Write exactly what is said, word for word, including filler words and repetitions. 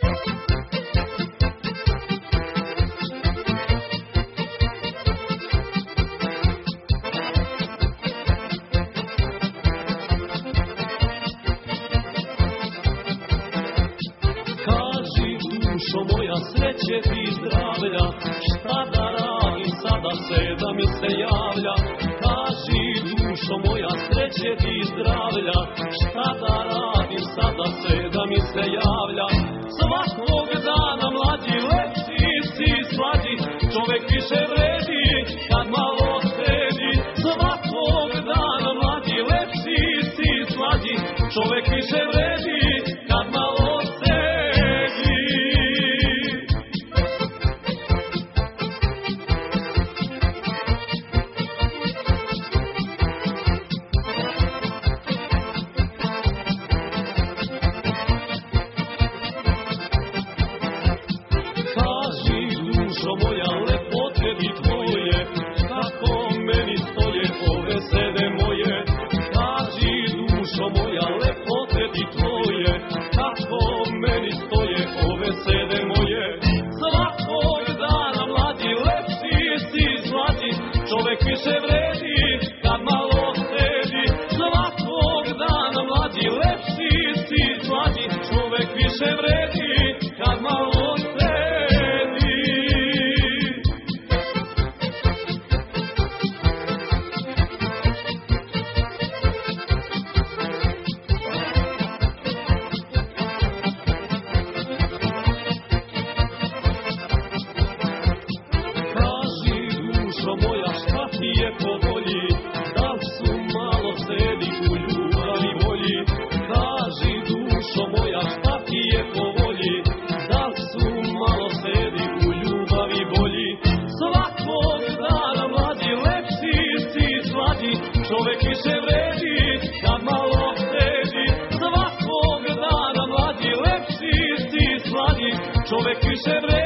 Dušo moja, sreće ti zdravlja, šta da radim sada se da mi se javlja. Kaži dušo moja, sreće ti zdravlja, šta da radim sada se da mi se javlja. Svakog dana mlađi, lepši si slađi, čovek više vredi kad malo sedi. Svakog dana mlađi, lepši si slađi, čovek više vredi kad malo sedi. Više vredi kad malo sedi. Svakog dana mlađi, lepši si slađi, čovek više vredi kad malo sedi. Kaži dušo moja, šta ti je po volji, da li su malo sedi u ljubavi volji. Kaži dušo moja, šta ti je po volji, da li su malo sedi u ljubavi volji. Svakog dana mlađi, lepši si slađi, čovek više vredi kad malo sedi. Svakog dana mlađi, lepši si slađi, čovek više vredi